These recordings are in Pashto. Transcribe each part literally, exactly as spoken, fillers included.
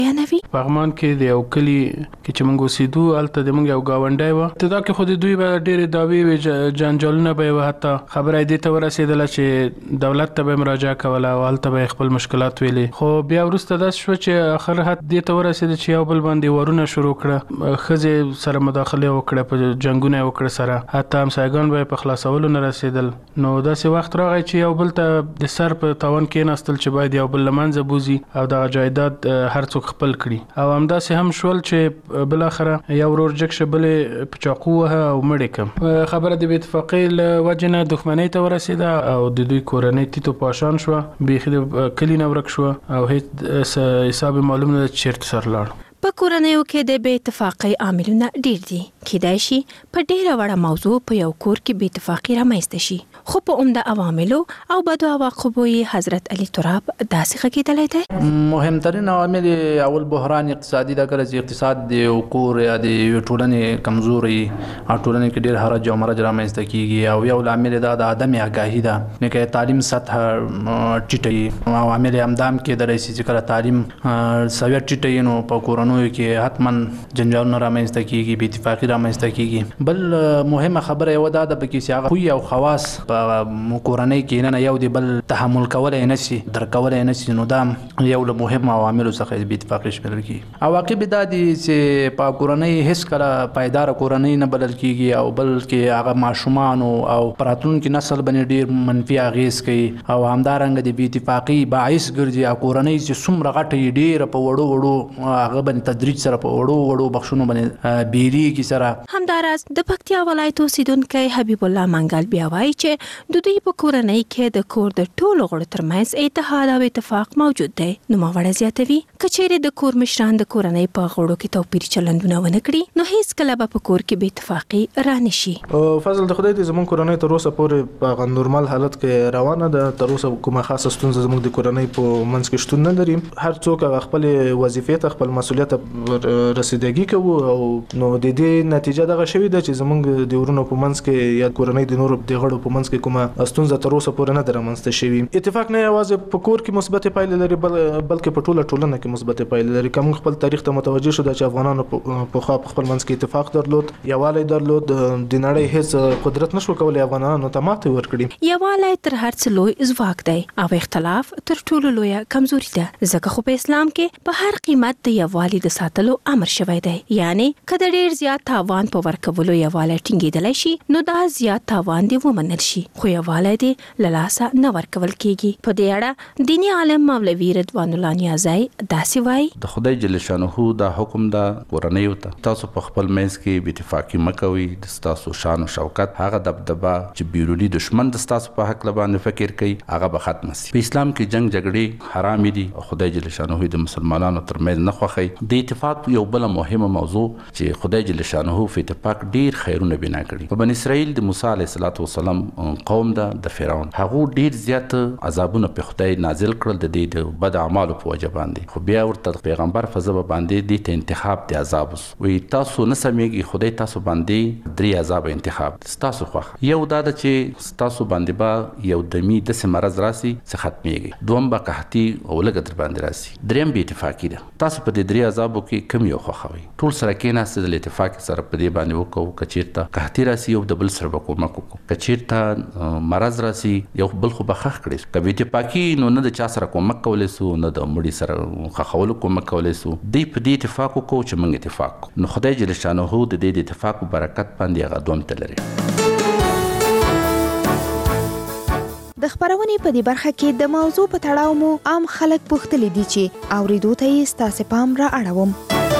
بیانوي. پغمان کې د یو کلی کې چې موږ اوسېدو هلته د موږ یو ګاونډی وه. ابتدا کې خو د دوی به ډېرې دعوې وې، جنجالونه به یې وه، حتی خبره یې دې ته ورسېدله چې دولت ته به یې مراجعه کوله او هلته به یې خپل مشکلات ویلې. خو بیا وروسته داسې شوه چې آخر حد دې ته ورسېده چې یو بل باندې وارونه شروع کړه، ښځې سره مداخله وکړه، په جنګونه یې وکړه سره، حتی همسایګان به یې په خلاصولو نه رسېدل. نو داسې وخت راغی چې یو بل ته د سر په تاوان کېناستل چې باید یو بل له منځه بوځي او دغه جایداد هر څوک خپل کړي. او همداسې هم شول چې بالاخره یو ورور جګ شه بلې په چاقو وهه او مړ یې کړم. خبره د بې اتفاقۍ له وجې نه دښمنۍ ته ورسېده او د دوی کورنۍ تیت و پاشان شوه، بیخي د کلي نه ورک شوه او هیڅ حساب معلوم نه ده چې چېرته سر لاړ. په کورنیو کې د بې اتفاقۍ عاملونه ډېر دي. کیدای شي په ډېره وړه موضوع په یو کور کې بې اتفاقي رامنځته شي، خو په عمده عواملو او بدو عواقبو یې حضرت علي تراب داسې غږېدلی دی. مهمترین عوامل اول بحران اقتصادي ده، کله چې اقتصاد د یو کور یا د یو ټولنې کمزوري او ټولنې کې ډېر حرج او مرج رامنځته کیږي. او یو عامل دا د عدم آگاهي ده، نه کې تعلیم سطح ټیټه. عوامل همدام کې د رئیس چې کله تعلیم سویه ټیټه نو په کورونو کې حتما جنجالونه رامنځته کیږي، بې اتفاقي رامنځته کیږي. بل مهمه خبره یو دا ده پکې چې هغه خوی او خواص په کورنۍ کې نه یو دی بل تحمل کولی نه شي، درک کولی نه شي، نو دا یو له مهمو عواملو څخه بې اتفاقي شمیرل کیږي. عواقب دا دي چې په کورنۍ هیڅ کله پایداره کورنۍ نه بلل کیږي او بلکې هغه ماشومان او راتلونکي نسل باندې ډېر منفي اغېز کوي او همدارنګه د بې اتفاقي باعث ګرځي. او کورنۍ چې څومره غټه ډېره په وړو وړو هغه باندې تدریج سره په وړو وړو بخښونو باندې بیریږي سره. همداراز د پکتیا ولایت اوسیدونکی حبیب الله منګل بیا وایي چې د دوی په کورنۍ کې د کور د ټولو غړو ترمنځ اتحاد او اتفاق موجود دی. نوموړی زیاتوي که چیرې د کور مشران د کورنۍ په غړو کې توپیر چلندونه ونه کړي نو هیڅ کله به په کور کې بې اتفاقي را نه شي. فضل د خدای دې زموږ کورنۍ تر اوسه پورې په نورمال حالت کې روانه ده. تر اوسه کومه خاصه ستونزه زموږ د کورنۍ په منځ کې شتون نه لري. هر څوک خپل وظیفې ته خپل مسؤلیت رسیدګي کوو او نو د دې نتیجه دغه شوې ده چې زموږ د ورونو په منځ کې یا کورنۍ د نورو د غړو په منځ کې کومه ستونزه تر اوسه پورې نه ده رامنځته شوې. اتفاق نه یوازې په کور کې مثبت پایلې لري بلکې په ټوله ټولنه کې مثبت پایلې لري. که موږ خپل تاریخ ته متوجه شو چې افغانانو په خوا په خپل منځ کې اتفاق درلود، یووالی درلود، د نړۍ هیڅ قدرت نشو کولی افغانانو ته ماتې ورکړي. یووالی تر هر څه لوی ځواک دی او اختلاف تر ټولو لویه کمزوري ده، ځکه خو په اسلام کې په هر قیمت د یووالي د ساتلو امر شوی دی. یعنی که د ډیر زیات تاوان په ورکولو یووالی ټینګېدلی شي نو دا زیات تاوان دې ومنل شي، خو یووالی دې له لاسه نه ورکول کیږي. په دې اړه دیني عالم مولوي رضوان الله نیازی داسې وایي: د خدای جل شانه دا حکم دا کورنیو ته تاسو په خپل منځ کې بې اتفاقي مه کوئ. د ستاسو شان او شوکت هغه دبدبه چې بیروني دشمن د ستاسو په حق باندې فکر کوي هغه به ختم شي. په اسلام کې جنگ جګړې حرام دي او خدای جل شانه د مسلمانانو ترمنځ نه خوښي. د اتفاق یو بل مهمه موضوع چې خدای جل شانه په اتفاق ډیر خیرونه بنا کړي. په بنی اسرائیل د موسی علیه السلام قوم ده د فرعون هغه ډیر زیات عذابونه په خدای نازل کړل د دې د بد اعمالو په وجه باندې. خو بیا ورته پیغمبر فزه باندې د ته انتخاب د عذاب وي تاسو نه سمېږي، خدای تاسو باندې درې عذاب انتخاب تاسو خو یو دا چې تاسو باندې با یو دمی د سمرز راسي څه ختميږي، دوم با قحطي او لګ در باندې راسي، دریم به اتفاقی ده. تاسو په دې درې عذابو کې کم یو خوښوي. ټول سره کې نه د اتفاق سره په دې باندې وکړو کچیرته قحطي راسي یو د بل سره کومک وکړو، کچیرته مرز راسي یو بل خو بخښ کړي. کبه اتفاقی نو نه د چا سره کومک کولای سو نه د مړي سره خخول کومک کولای سو. دی په دې اتفاق وکړو چې موږ اتفاق نو خدای جل شانه د دې اتفاق برکت باندې هغه دوم تلري. د خبرونې په دې برخه کې د موضوع په تړاو مو عام خلک پوښتلي دي چې اوریدو ته یې ستاسو پام را اړوم.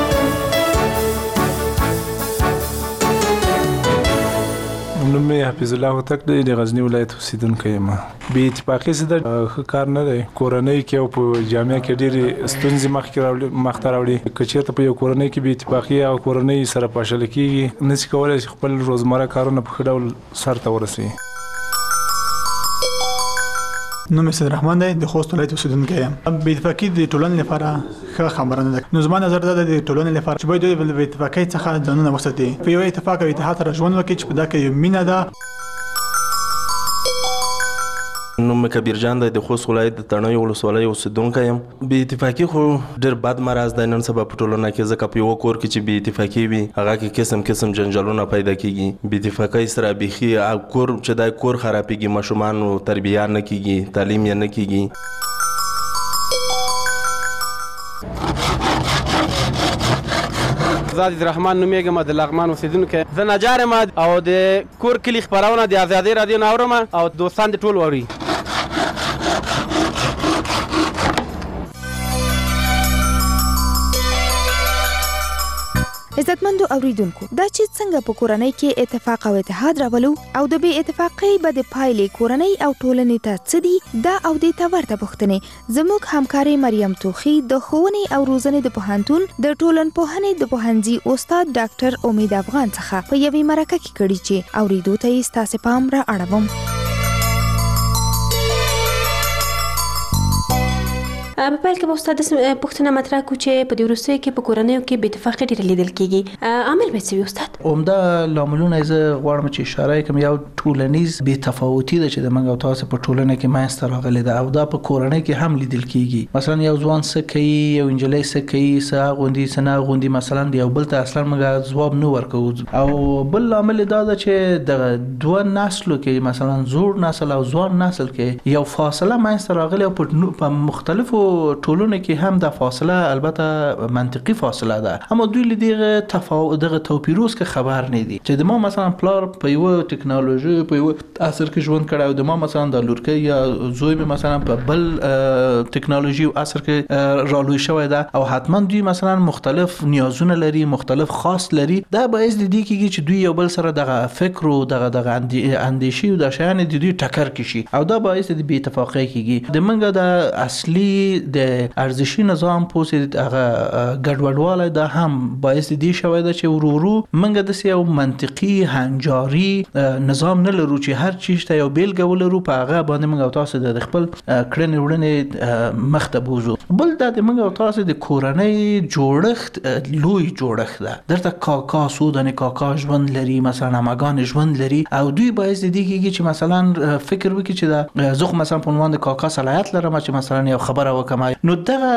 نوم مې حفیظ الله هوتک دی، د غزنی ولایت اوسیدونکی یم. بې اتفاقي څه ده؟ ښه کار نه دی. کورنۍ کې او په جامعه کې ډېرې ستونزې مخته راوړي. که چېرته په یو کورنۍ کې بې اتفاقي او کورنۍ سره پاشله کېږي نشي کولی چې خپل روزمره کارونه په ښه ډول سر ته ورسوي. نوم یې سید رحمان دی، د خوست ولایت اوسیدونکی یم. بې اتفاقي د ټولنې لپاره ښه خبره نه ده. نو زما نظر دا ده د ټولنې لپاره چې باید دوی د بې اتفاقۍ څخه ځانونه وساتي، په یو اتفاق او اتحاد سره ژوند وکړي چې په دا کې یو مینه ده. نوم نوم کبیر جان دی، د خوست ولایت د تڼیو ولسوالۍ اوسېدونکی یم. بې اتفاقي خو ډېر بد مرض دی نن سبا په ټولنه کې، ځکه په یوه کور کې چې بې اتفاقي وي هغه کې قسم قسم جنجالونه پیدا کېږي. بې اتفاقۍ سره بیخي کور چې دی کور خرابېږي، ماشومانو تربیه نه کېږي، تعلیم یې نه کېږي. زه عزیزرحمن نومېږم، د لغمان اوسېدونکی. زه نجار یم او د کور کلي خپرونه د ازادۍ راډیو نه اورم او دوستان دې ټول اوري. عزتمندو اوریدونکو، دا چې څنګه په کورنۍ کې اتفاق او اتحاد راولو او د بې اتفاقۍ بدې پایلې کورنۍ او ټولنې ته څه دي، دا او دې ته ورته پوښتنې زموږ همکارې مریم توخي د ښوونې او روزنې د پوهنتون د ټولنپوهنې د پوهنځي استاد ډاکټر امید افغان څخه په یوې مرکه کې کړي چې اوریدو ته یې ستاسې پام را اړوم. په پیل کې به استاد پوښتنه مطرح کړو چې په دې وروستیو کې په کورنیو کې بې اتفاقي ډېره لیدل کېږي، عامل به څه وي استاد؟ عمده لاملونه زه غواړم چې اشاره وکړم. یو ټولنیز بې تفاوتي ده چې د موږ او تاسو په ټولنه کې منځته راغلې ده او دا په کورنۍ کې هم لیدل کېږي. مثلا یو ځوان څه کوي، یو نجلۍ څه کوي، څه اغوندي څه نه اغوندي، مثلا د یو بل ته اصلا موږ ځواب نه ورکوو. او بل لامل دا ده چې د دوه نسلو کې مثلا زوړ نسل او ځوان نسل کې یو فاصله منځته راغلې او په مختلفو ټولنو کې هم د فاصله البته منطقي فاصله ده، اما دوی له دغه تفاوت دغه توپیرونو څخه خبر نه دي چې د ما مثلا پلار په یو ټکنالوژي په یو عصر کې ژوند کړی او د ما مثلا د لورکۍ یا زوی مې مثلا په بل ټکنالوژي او عصر کې رالوی شوی ده او حتما دوی مثلا مختلف نیازونه لري، مختلف خاص لري. دا باعث د دې کېږي چې دوی یو بل سره دغه فکر او دغه دغه اندیشي او د شیان د دوی ټکر کې شي او دا باعث د بې اتفاقۍ کېږي. د منګه د اصلي د ارزشي نظام پوسې هغه ګډوډوالی دا هم باعث دې شوی ده چې ورو ورو موږ داسې یو منطقي هنجاري نظام نه لرو چې هر چیز ته یو بیلګه ولرو، په هغه باندې موږ او تاسو د خپل کړنې وړنې مخ ته بوځو. بل دا د موږ او تاسو د کورنۍ جوړښت لوی جوړښت ده. درته کاکا سودانې کاکا ژوند لري، مثلا عمګان ژوند لري او دوی باعث دې کېږي چې مثلا فکر وکړي چې دا زه خو مثلا په عنوان د کاکا صلاحیت لرم چې مثلا یو خبره وکړم. نو دغه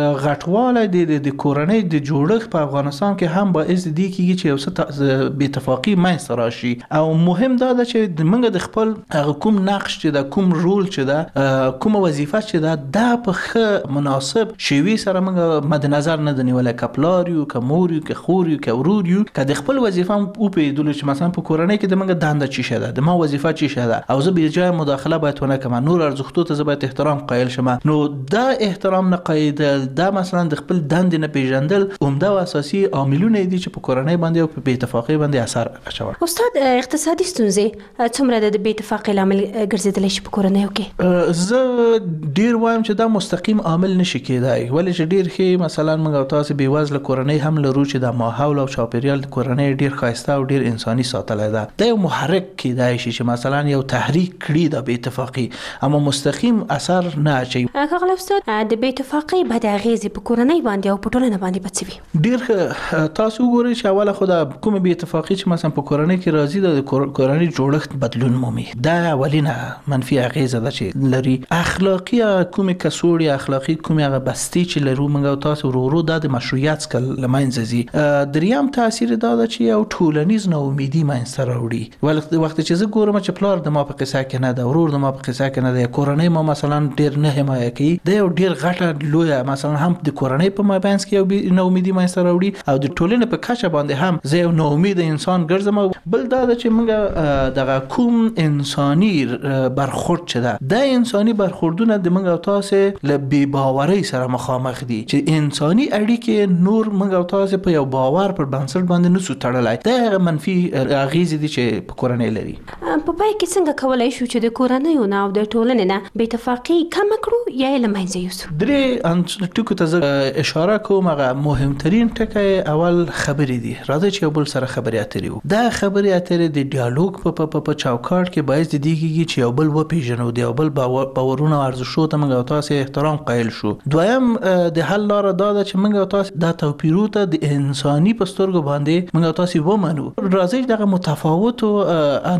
غټوالی د کورنۍ د جوړښت په افغانستان کې هم باعث دی کېږي چې یو څه بې اتفاقي منځته راشي. او مهم دا ده چې موږ د خپل کوم نقش چې ده، کوم رول چې ده، کومه وظیفه چې ده، دا په ښه مناسب شیوې سره موږ مد نظر نه ده نیولی. که پلار یو، که مور یو، که خور یو، که ورور یو، که د خپل وظیفه هم وپوهېدلو چې مثلا په کورنۍ کې د موږ دنده څه شی ده، د ما وظیفه څه شی ده او زه بې ځایه مداخله باید ونه کړم، نور ارزښتو ته زه باید احترام قایل شم. نو دا احترام نه قایدل، دا مثلا د خپل دندې نه پیژندل عمده او اساسي عاملونه دي چې په کورنۍ باندې او په بې اتفاقۍ باندې اثر اچوي. استاد اقتصادي ستونزې څومره د بې اتفاقۍ لامل ګرځېدلی شي په کورنیو کې؟ زه ډیر وایم چې دا مستقیم عامل نشي کېدای، ولې چې ډیر ښه مثلا موږ او تاسو بې وزله کورنۍ هم لرو چې د ماحول او چاپیریال د کورنۍ ډیر ښایسته او ډیر انساني ساتلی ده. دا یو محرک کېدای شي چې مثلا یو تحریک کړي د بې اتفاقۍ، اما مستقیم اثر نه اچوي. ښاغلی استاد، د بې اتفاقۍ بد اغېزې په کورنۍ باندې او په ټولنه باندې به څه وي؟ ډېر ښه. تاسو وګورئ چې اوله خو د کومې بې اتفاقي چې مثلا په کورنۍ کې راځي د کورنۍ جوړښت بدلون مومي. دا اولینه منفي اغېزه ده چې لري. اخلاقي کومې کڅوړې، اخلاقي کومې هغه بستې چې لرو موږ او تاسو ورو ورو دا د مشروعیت څخه له منځه ځي. دریم تاثیر دا ده چې یو ټولنیز ناامیدي منځته راوړي. وخت چې زه ګورم چې پلار د ما په قصه کې نه ده، ورور د ما په قصه کې نه ده، کورنۍ ما مثلا ډېر نه حمایه کوي، دا یو ډیر غټه لویه مثلا هم د کورنۍ په مابینځ کې یو ناامیدي منځته راوړي او د ټولنې په کچه باندې هم زه یو ناامید انسان ګرځم. بل دا ده چې موږ دغه کوم انساني برخورد چې ده، دا انساني برخوردونه د موږ او تاسو له بې باورۍ سره مخامخ دي چې انساني اړیکې نور موږ او تاسو په یو باور پر بنسټ باندې نسو تړلی. دا هغه منفي اغېزې دي چې په کورنۍ لري. په پای کې څنګه کولی شو چې د کورنیو نه او د ټولنې نه بې اتفاقي کمه کړو یا یې له منځه یوسو؟ درې ټکو ته زه اشاره کوم. هغه مهمترین ټکی اول خبرې دي. راځئ چې یو بل سره خبرې اترې وکړو. دا خبرې اترې د ډیالوګ په په چوکاټ کې باعث دي کېږي چې یو بل وپېژنو، د یو بل باورونه او ارزښتونو ته موږ او تاسو احترام قایل شو. دویم د حل لاره دا ده چې موږ او تاسو دا توپیرونو ته د انساني په سترګو باندې موږ او تاسو ومنو. راځئ دغه متفاوتو اندېښنو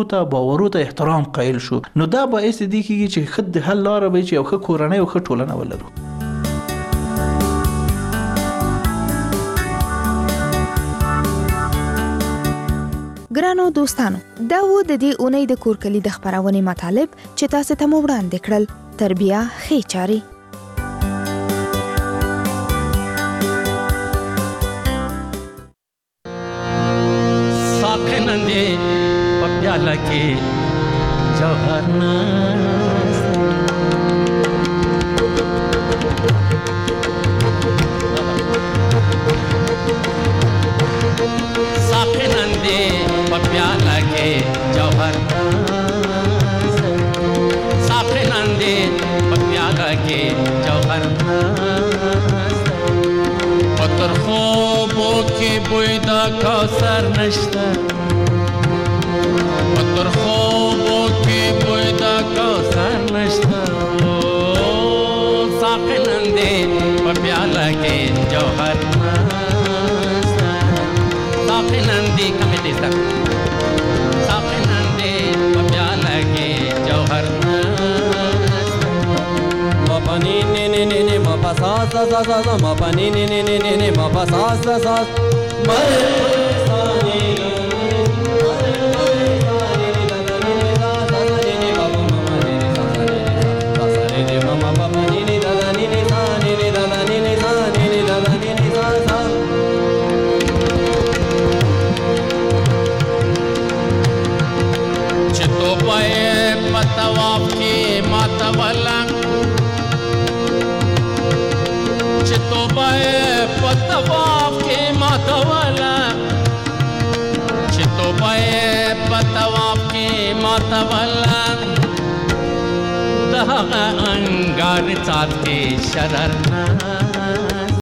ته باورو ته احترام قایل شو نو دا باعث دی کیږي چې خد حل لاره به چې یو ښه کورنۍ او ښه ټولنه ولرو. ګرانو دوستانو دا و د دې اونۍ د کورکلي د خبرونې مطالب چې تاسو ته مو وړاندې کړل. تربیه ښې چارې. साखनंदे पप्याला के जवाना साखनंदे पप्याला के जवाना साखनंदे पप्याला के जवाना पत्थर خوبو کې بوی دا کوثر نشته پتر خوبو کې بوی دا کوثر نشته ساقي نندې په پیاله کې جوهر نشته ساقي نندې کمې دې سره ساقي نندې په پیاله کې جوهر نشته ما ني ني ني ني ما پاسا سا سا سا ما پني ني ني ني ني ما پاسا سا سا ما चितो पाए पतवाप की मातवला चितो पाए पतवाप की मातवला चितो पाए पतवाप की मातवला दहा अंगार चालते शररना